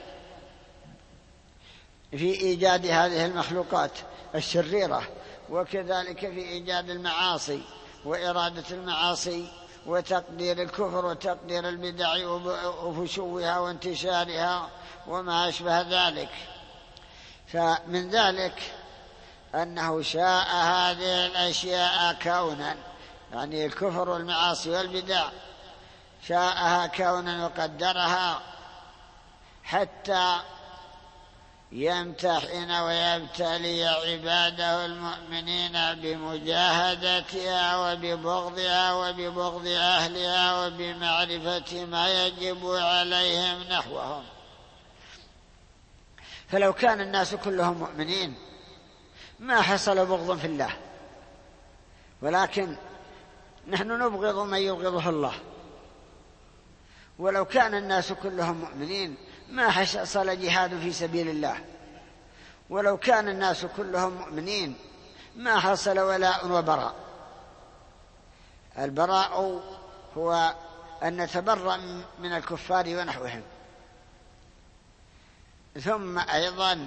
في إيجاد هذه المخلوقات الشريرة، وكذلك في إيجاد المعاصي وإرادة المعاصي وتقدير الكفر وتقدير البدع وفشوها وانتشارها وما أشبه ذلك. فمن ذلك أنه شاء هذه الأشياء كونا، يعني الكفر والمعاصي والبدع شاءها كونا وقدرها حتى يمتحن ويبتلي عباده المؤمنين بمجاهدتها وببغضها وببغض أهلها وبمعرفة ما يجب عليهم نحوهم. فلو كان الناس كلهم مؤمنين ما حصل بغض في الله، ولكن نحن نبغض من يبغضه الله. ولو كان الناس كلهم مؤمنين ما حصل جهاد في سبيل الله. ولو كان الناس كلهم مؤمنين ما حصل ولاء وبراء. البراء هو أن نتبرأ من الكفار ونحوهم. ثم أيضا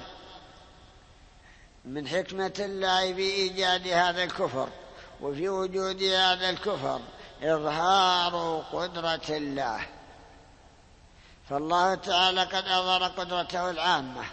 من حكمة الله بإيجاد هذا الكفر وفي وجود هذا الكفر إظهار قدرة الله، فالله تعالى قد أظهر قدرته العامة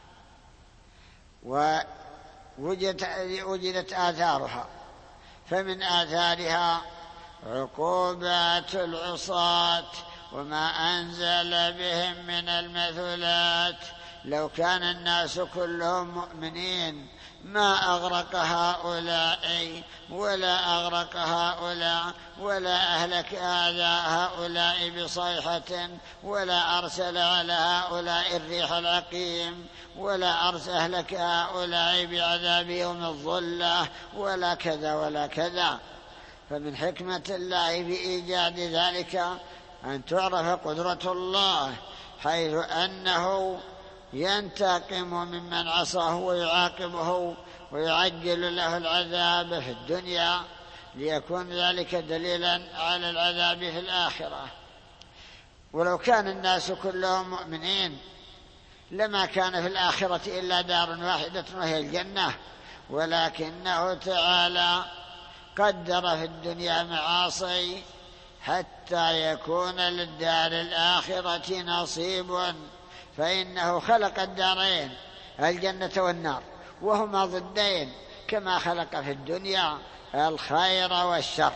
ووجدت آثارها. فمن آثارها عقوبات العصاة وما أنزل بهم من المثلات. لو كان الناس كلهم مؤمنين ما أغرق هؤلاء ولا أغرق هؤلاء ولا أهلك هؤلاء بصيحة ولا أرسل على هؤلاء الريح العقيم ولا أرسل أهلك هؤلاء بعذاب يوم الظلة ولا كذا ولا كذا. فمن حكمة الله بإيجاد ذلك أن تعرف قدرة الله، حيث أنه ينتقم ممن عصاه ويعاقبه ويعجل له العذاب في الدنيا ليكون ذلك دليلا على العذاب في الآخرة. ولو كان الناس كلهم مؤمنين لما كان في الآخرة إلا دار واحدة وهي الجنة، ولكنه تعالى قدر في الدنيا معاصي حتى يكون للدار الآخرة نصيب، فإنه خلق الدارين الجنة والنار وهما ضدين كما خلق في الدنيا الخير والشر،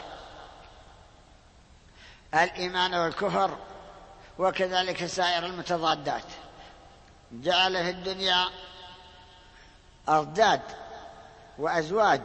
الإيمان والكفر، وكذلك سائر المتضادات. جعل في الدنيا أضداد وأزواج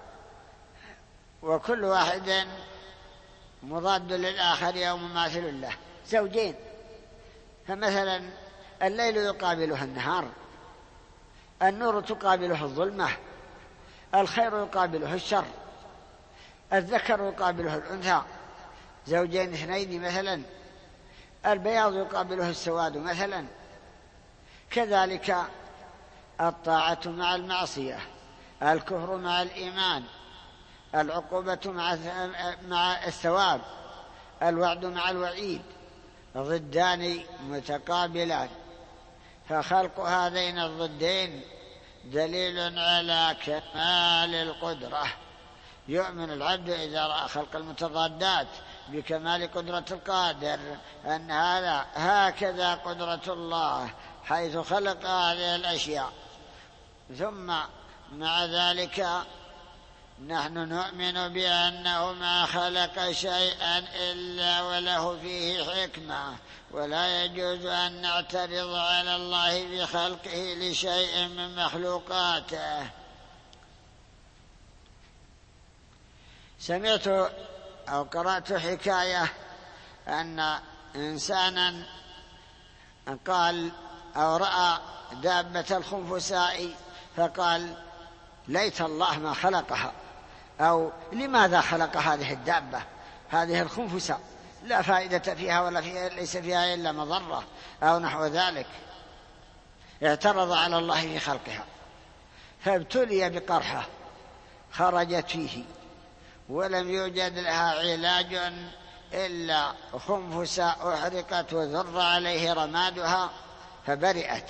وكل واحد مضاد للآخر أو مماثل له، زوجين. فمثلا الليل يقابله النهار، النور تقابله الظلمة، الخير يقابله الشر، الذكر يقابله الأنثى، زوجين اثنين مثلا، البياض يقابله السواد مثلا. كذلك الطاعة مع المعصية، الكفر مع الإيمان، العقوبة مع الثواب، الوعد مع الوعيد، ضدان متقابلان. فخلق هذين الضدين دليل على كمال القدرة. يؤمن العبد إذا رأى خلق المتضادات بكمال قدرة القادر أن هذا هكذا قدرة الله حيث خلق هذه الأشياء. ثم مع ذلك نحن نؤمن بأنه ما خلق شيئا إلا وله فيه حكمة، ولا يجوز أن نعترض على الله بخلقه لشيء من مخلوقاته. سمعت أو قرأت حكاية أن إنسانا قال أو رأى دابة الخنفساء فقال ليت الله ما خلقها، أو لماذا خلق هذه الدابة هذه الخنفساء، لا فائدة فيها ولا فيها ليس فيها إلا مضرة أو نحو ذلك. اعترض على الله في خلقها، فابتلي بقرحة خرجت فيه ولم يوجد لها علاج إلا خنفسة أحرقت وذر عليه رمادها فبرئت،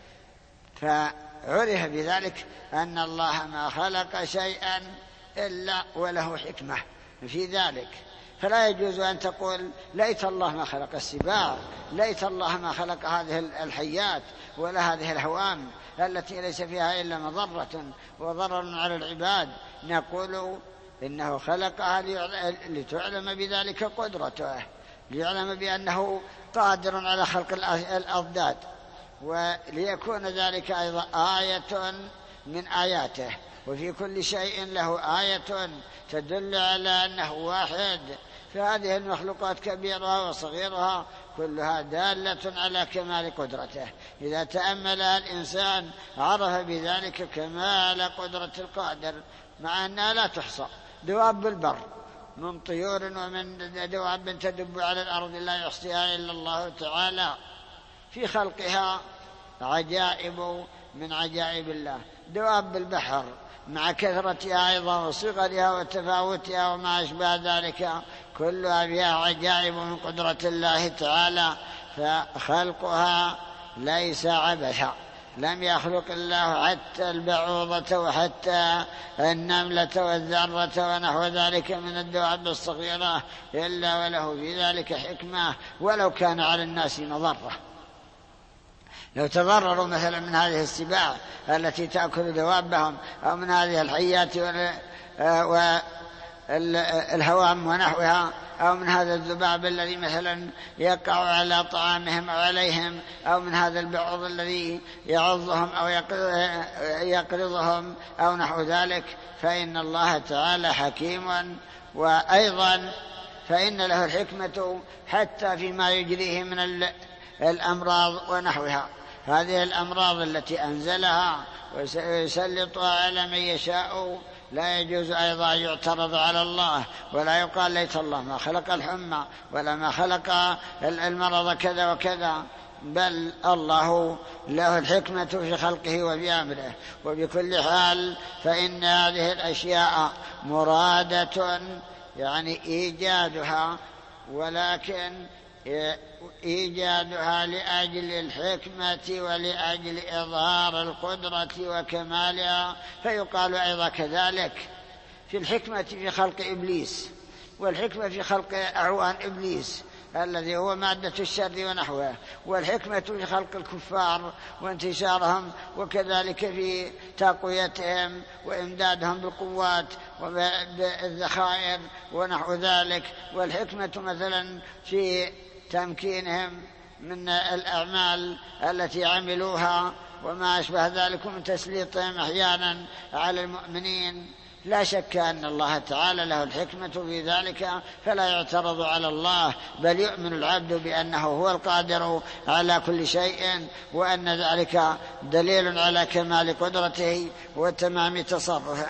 فعرف بذلك أن الله ما خلق شيئا إلا وله حكمة في ذلك. فلا يجوز أن تقول ليت الله ما خلق السباع، ليت الله ما خلق هذه الحيات ولا هذه الهوام التي ليس فيها إلا مضرة وضرر على العباد. نقول إنه خلقها لتعلم بذلك قدرته، ليعلم بأنه قادر على خلق الأضداد، وليكون ذلك أيضا آية من آياته. وفي كل شيء له آية تدل على أنه واحد، فهذه المخلوقات كبيرها وصغيرها كلها دالة على كمال قدرته. إذا تأملها الإنسان عرف بذلك كمال قدرة القادر، مع أنها لا تحصى. دواب البر من طيور ومن دواب تدب على الأرض لا يحصيها إلا الله تعالى، في خلقها عجائب من عجائب الله. دواب البحر مع كثرتها أيضا وصغرها وتفاوتها وما أشبه ذلك كلها فيها عجائب من قدرة الله تعالى، فخلقها ليس عبثا. لم يخلق الله حتى البعوضة وحتى النملة والذرة ونحو ذلك من الدواب الصغيرة إلا وله في ذلك حكمة، ولو كان على الناس مضرة. لو تضرروا مثلا من هذه السباع التي تأكل دوابهم أو من هذه الحيات والهوام ونحوها، أو من هذا الذباب الذي مثلا يقع على طعامهم أو عليهم، أو من هذا البعوض الذي يعضهم أو يقرضهم أو نحو ذلك، فإن الله تعالى حكيم. وأيضا فإن له الحكمة حتى فيما يجريه من الأمراض ونحوها. هذه الأمراض التي أنزلها ويسلطها على من يشاء لا يجوز أيضا يعترض على الله، ولا يقال ليت الله ما خلق الحمى ولا ما خلق المرض كذا وكذا، بل الله له الحكمة في خلقه وفي أمره. وبكل حال فإن هذه الأشياء مرادة، يعني إيجادها، ولكن إيجادها لأجل الحكمة ولأجل إظهار القدرة وكمالها. فيقال أيضا كذلك في الحكمة في خلق إبليس، والحكمة في خلق أعوان إبليس الذي هو مادة الشر ونحوه، والحكمة في خلق الكفار وانتشارهم، وكذلك في تقويتهم وإمدادهم بالقوات وبالذخائر ونحو ذلك، والحكمة مثلا في تمكينهم من الأعمال التي عملوها وما أشبه ذلك من تسليطهم أحيانا على المؤمنين. لا شك أن الله تعالى له الحكمة في ذلك، فلا يعترض على الله، بل يؤمن العبد بأنه هو القادر على كل شيء، وأن ذلك دليل على كمال قدرته وتمام تصرفه.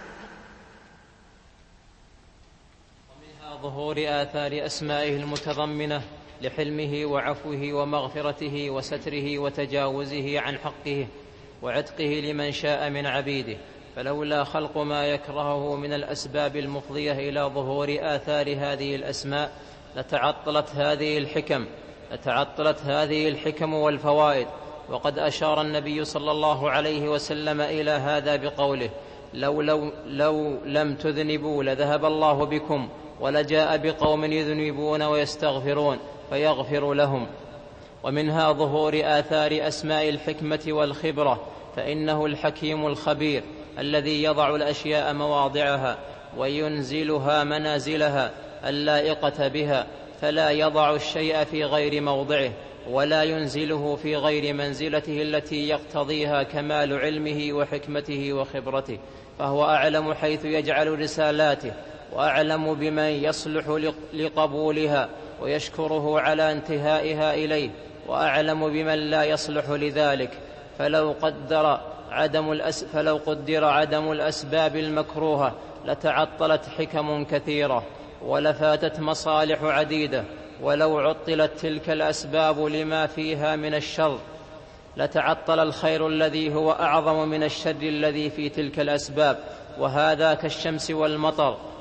ومنها ظهور آثار أسمائه المتضمنة لحلمه وعفوه ومغفرته وستره وتجاوزه عن حقه وعتقه لمن شاء من عبيده. فلولا خلق ما يكرهه من الأسباب المفضية إلى ظهور آثار هذه الأسماء لتعطلت هذه الحكم لتعطلت هذه الحكم والفوائد. وقد أشار النبي صلى الله عليه وسلم إلى هذا بقوله: لو, لو, لو لم تذنبوا لذهب الله بكم ولجاء بقوم يذنبون ويستغفرون فيغفر لهم. ومنها ظهور آثار أسماء الحكمة والخبرة، فإنه الحكيم الخبير الذي يضع الأشياء مواضعها وينزلها منازلها اللائقة بها، فلا يضع الشيء في غير موضعه ولا ينزله في غير منزلته التي يقتضيها كمال علمه وحكمته وخبرته. فهو أعلم حيث يجعل رسالاته، وأعلم بمن يصلح لقبولها ويشكره على انتهائها إليه، وأعلم بمن لا يصلح لذلك. فلو قدر عدم الأس فلو قدر عدم الأسباب المكروهة لتعطلت حكم كثيرة ولفاتت مصالح عديدة. ولو عطلت تلك الأسباب لما فيها من الشر لتعطل الخير الذي هو أعظم من الشر الذي في تلك الأسباب، وهذا كالشمس والمطر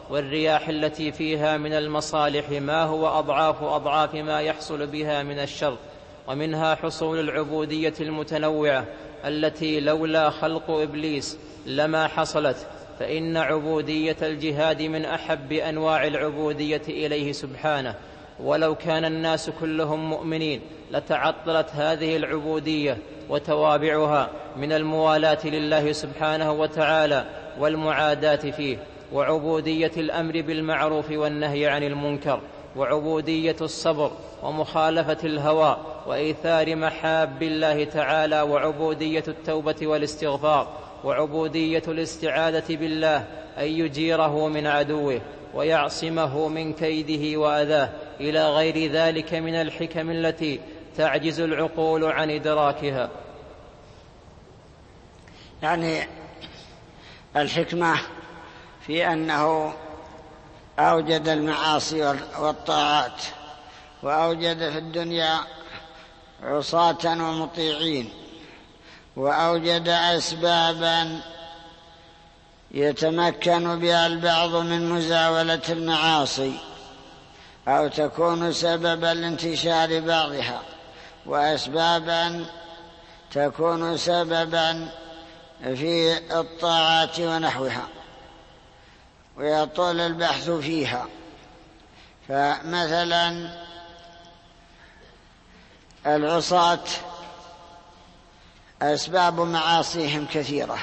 والرياح التي فيها من المصالح ما هو أضعاف أضعاف ما يحصل بها من الشر، ومنها حصول العبودية المتنوعة التي لولا خلق إبليس لما حصلت، فإن عبودية الجهاد من أحب أنواع العبودية إليه سبحانه، ولو كان الناس كلهم مؤمنين لتعطلت هذه العبودية وتوابعها من الموالاة لله سبحانه وتعالى والمعاداة فيه، وعبودية الأمر بالمعروف والنهي عن المنكر، وعبودية الصبر ومخالفة الهوى وإيثار محاب الله تعالى، وعبودية التوبة والاستغفار، وعبودية الاستعاذة بالله أن يجيره من عدوه ويعصمه من كيده وأذاه، إلى غير ذلك من الحكم التي تعجز العقول عن إدراكها. يعني الحكمة في أنه أوجد المعاصي والطاعات، وأوجد في الدنيا عصاة ومطيعين، وأوجد أسبابا يتمكن بها البعض من مزاولة المعاصي أو تكون سببا لانتشار بعضها، وأسبابا تكون سببا في الطاعات ونحوها، ويطول البحث فيها. فمثلا العصاة أسباب معاصيهم كثيرة،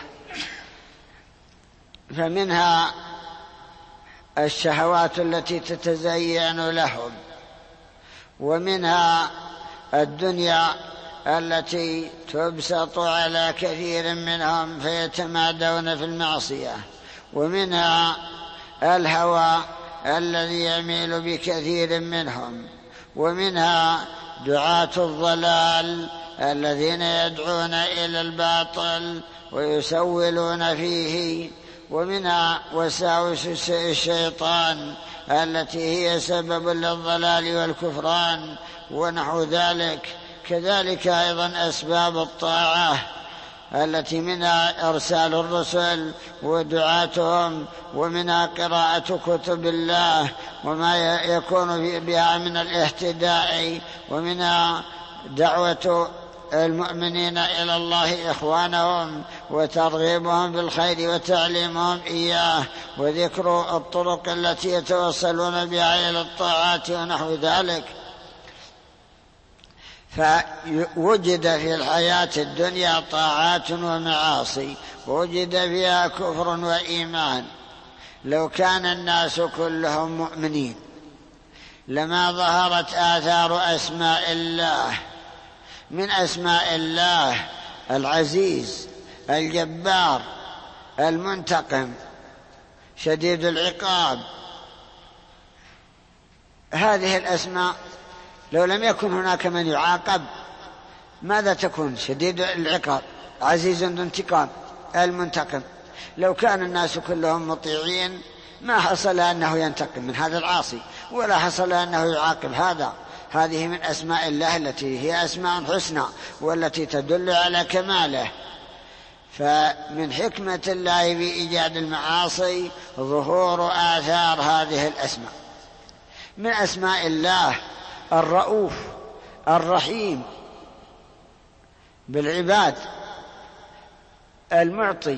فمنها الشهوات التي تتزين لهم، ومنها الدنيا التي تبسط على كثير منهم فيتمادون في المعصية، ومنها الهوى الذي يميل بكثير منهم، ومنها دعاة الضلال الذين يدعون إلى الباطل ويسولون فيه، ومنها وساوس الشيطان التي هي سبب للضلال والكفران ونحو ذلك. كذلك أيضا أسباب الطاعة التي منها إرسال الرسل ودعاتهم، ومنها قراءة كتب الله وما يكون بها من الاهتداء، ومنها دعوة المؤمنين إلى الله إخوانهم وترغيبهم بالخير وتعليمهم إياه، وذكر الطرق التي يتوصلون بها إلى الطاعات ونحو ذلك. فوجد في الحياة الدنيا طاعات ومعاصي، ووجد فيها كفر وإيمان. لو كان الناس كلهم مؤمنين لما ظهرت آثار أسماء الله. من أسماء الله العزيز الجبار المنتقم شديد العقاب. هذه الأسماء لو لم يكن هناك من يعاقب ماذا تكون؟ شديد العقاب، عزيز ذو انتقام، المنتقم. لو كان الناس كلهم مطيعين ما حصل أنه ينتقم من هذا العاصي، ولا حصل أنه يعاقب هذا. هذه من أسماء الله التي هي أسماء حسنى والتي تدل على كماله. فمن حكمة الله في إيجاد المعاصي ظهور آثار هذه الأسماء. من أسماء الله الرؤوف الرحيم بالعباد، المعطي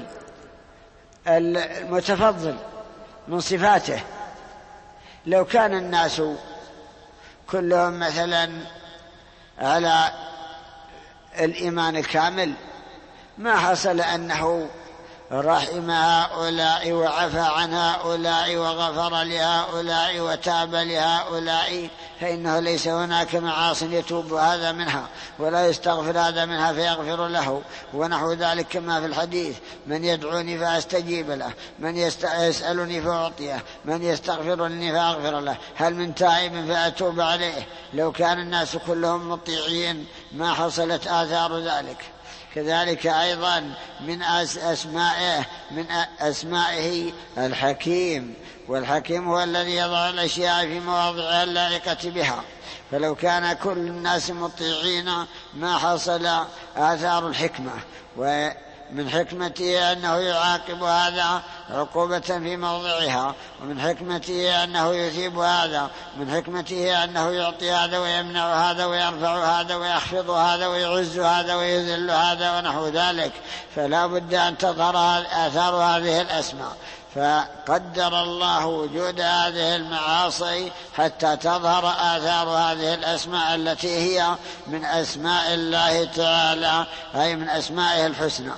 المتفضل من صفاته. لو كان الناس كلهم مثلا على الإيمان الكامل ما حصل أنه رحم هؤلاء وعفى عن هؤلاء وغفر لهؤلاء وتاب لهؤلاء، فإنه ليس هناك معاصٍ يتوب هذا منها ولا يستغفر هذا منها فيغفر له ونحو ذلك، كما في الحديث: من يدعوني فأستجيب له، من يسألني فأعطيه، من يستغفرني فأغفر له، هل من تائب فأتوب عليه. لو كان الناس كلهم مطيعين ما حصلت آثار ذلك. كذلك أيضا من أسمائه من أسمائه الحكيم، والحكيم هو الذي يضع الأشياء في مواضعها اللائقة بها. فلو كان كل الناس مطيعين ما حصل آثار الحكمة. من حكمته أنه يعاقب هذا عقوبة في موضعها، ومن حكمته أنه يثيب هذا، ومن حكمته أنه يعطي هذا ويمنع هذا ويرفع هذا ويخفض هذا ويعز هذا ويذل هذا ونحو ذلك، فلا بد أن تظهر آثار هذه الأسماء. فقدر الله وجود هذه المعاصي حتى تظهر آثار هذه الأسماء التي هي من أسماء الله تعالى، أي من أسمائه الحسنى.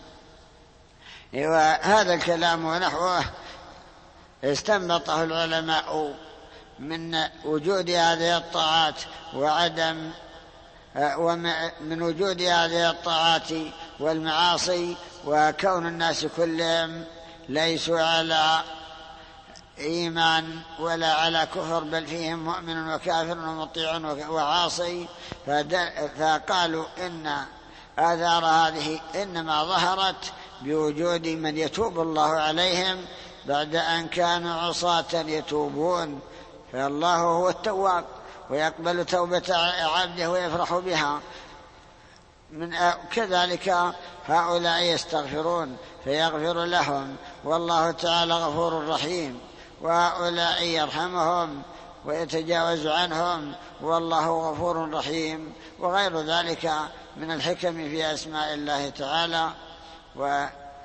وهذا الكلام ونحوه استنبطه العلماء من وجود هذه الطاعات وعدم ومن وجود هذه الطاعات والمعاصي، وكون الناس كلهم ليسوا على إيمان ولا على كفر، بل فيهم مؤمن وكافر ومطيع وعاصي، فقالوا إن آثار هذه إنما ظهرت بوجود من يتوب الله عليهم بعد أن كانوا عصاة يتوبون، فالله هو التواب ويقبل توبة عبده ويفرح بها. من كذلك هؤلاء يستغفرون فيغفر لهم، والله تعالى غفور رحيم، وهؤلاء يرحمهم ويتجاوز عنهم، والله غفور رحيم، وغير ذلك من الحكم في أسماء الله تعالى. و...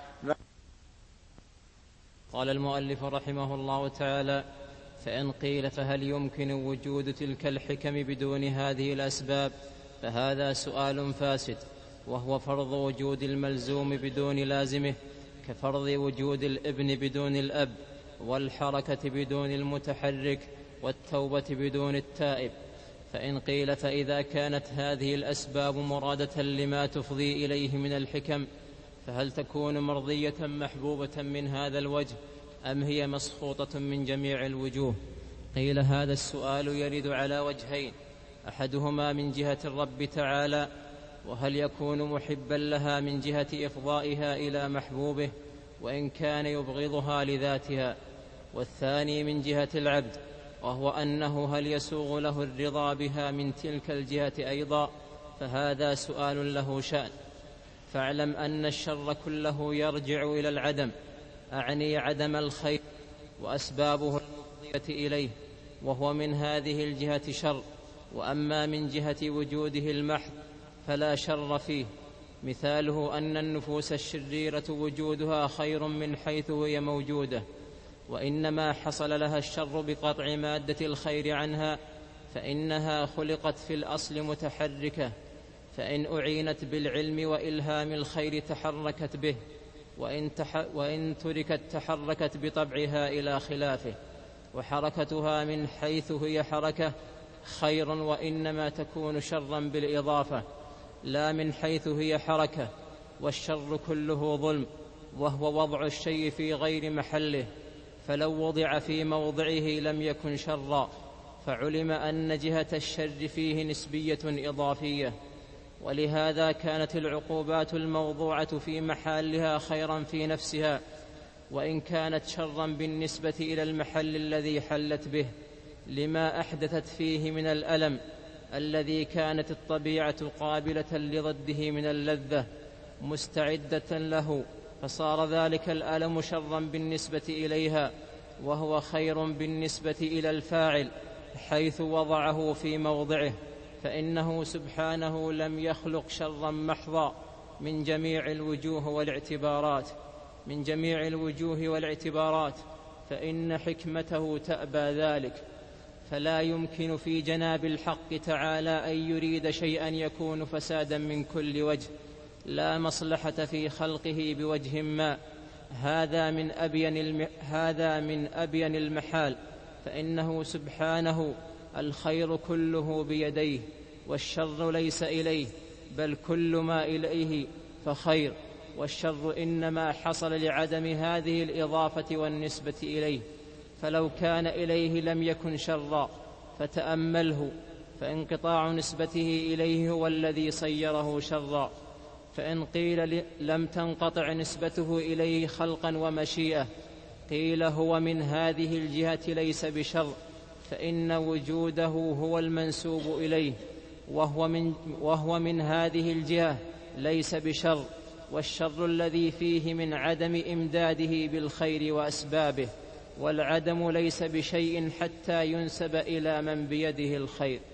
قال المؤلف رحمه الله تعالى: فإن قيل فهل يمكن وجود تلك الحكم بدون هذه الأسباب؟ فهذا سؤال فاسد، وهو فرض وجود الملزوم بدون لازمه، كفرض وجود الابن بدون الأب، والحركة بدون المتحرك، والتوبة بدون التائب. فإن قيل فإذا كانت هذه الأسباب مرادة لما تفضي إليه من الحكم، فهل تكون مرضية محبوبة من هذا الوجه، أم هي مسخوطة من جميع الوجوه؟ قيل هذا السؤال يرد على وجهين: أحدهما من جهة الرب تعالى، وهل يكون محبا لها من جهة إفضائها إلى محبوبه وإن كان يبغضها لذاتها، والثاني من جهة العبد، وهو أنه هل يسوغ له الرضا بها من تلك الجهة أيضا؟ فهذا سؤال له شأن. فاعلم أن الشر كله يرجع إلى العدم، أعني عدم الخير وأسبابه المفضية إليه، وهو من هذه الجهة شر. وأما من جهة وجوده المحض فلا شر فيه، مثاله أن النفوس الشريرة وجودها خير من حيث هي موجودة، وإنما حصل لها الشر بقطع مادة الخير عنها، فإنها خلقت في الأصل متحركة، فإن أعينت بالعلم وإلهام الخير تحركت به، وإن, تح وإن تركت تحركت بطبعها إلى خلافه، وحركتها من حيث هي حركة خير، وإنما تكون شرا بالإضافة لا من حيث هي حركة. والشر كله ظلم، وهو وضع الشيء في غير محله، فلو وضع في موضعه لم يكن شرا، فعلم أن جهة الشر فيه نسبية إضافية. ولهذا كانت العقوبات الموضوعة في محلها خيرا في نفسها، وإن كانت شرا بالنسبة إلى المحل الذي حلت به، لما أحدثت فيه من الألم الذي كانت الطبيعة قابلة لضده من اللذة مستعدة له، فصار ذلك الألم شرا بالنسبة إليها، وهو خير بالنسبة إلى الفاعل حيث وضعه في موضعه، فإنه سبحانه لم يخلق شرا محضا من جميع الوجوه والاعتبارات من جميع الوجوه والاعتبارات فإن حكمته تأبى ذلك. فلا يمكن في جناب الحق تعالى أن يريد شيئا يكون فسادا من كل وجه، لا مصلحة في خلقه بوجه ما، هذا من أبين, الم... هذا من أبين المحال، فإنه سبحانه الخير كله بيديه، والشر ليس إليه، بل كل ما إليه فخير، والشر إنما حصل لعدم هذه الإضافة والنسبة إليه، فلو كان إليه لم يكن شرا، فتأمله، فانقطاع نسبته إليه هو الذي صيره شرا. فإن قيل لم تنقطع نسبته إليه خلقا ومشيئة، قيل هو من هذه الجهة ليس بشر، فإن وجوده هو المنسوب إليه، وهو من, وهو من هذه الجهة ليس بشر، والشر الذي فيه من عدم إمداده بالخير وأسبابه، والعدم ليس بشيء حتى ينسب إلى من بيده الخير.